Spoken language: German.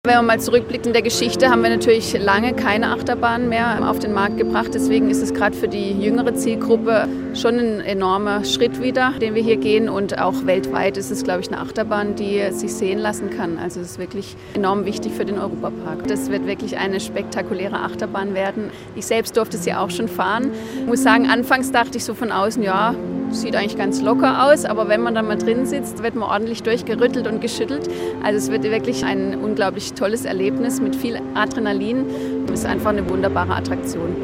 Wenn wir mal zurückblicken in der Geschichte, haben wir natürlich lange keine Achterbahn mehr auf den Markt gebracht. Deswegen ist es gerade für die jüngere Zielgruppe schon ein enormer Schritt wieder, den wir hier gehen. Und auch weltweit ist es, glaube ich, eine Achterbahn, die sich sehen lassen kann. Also es ist wirklich enorm wichtig für den Europapark. Das wird wirklich eine spektakuläre Achterbahn werden. Ich selbst durfte sie auch schon fahren. Ich muss sagen, anfangs dachte ich so von außen, ja, sieht eigentlich ganz locker aus, aber wenn man dann mal drin sitzt, wird man ordentlich durchgerüttelt und geschüttelt. Also es wird wirklich ein unglaublich tolles Erlebnis mit viel Adrenalin. Es ist einfach eine wunderbare Attraktion.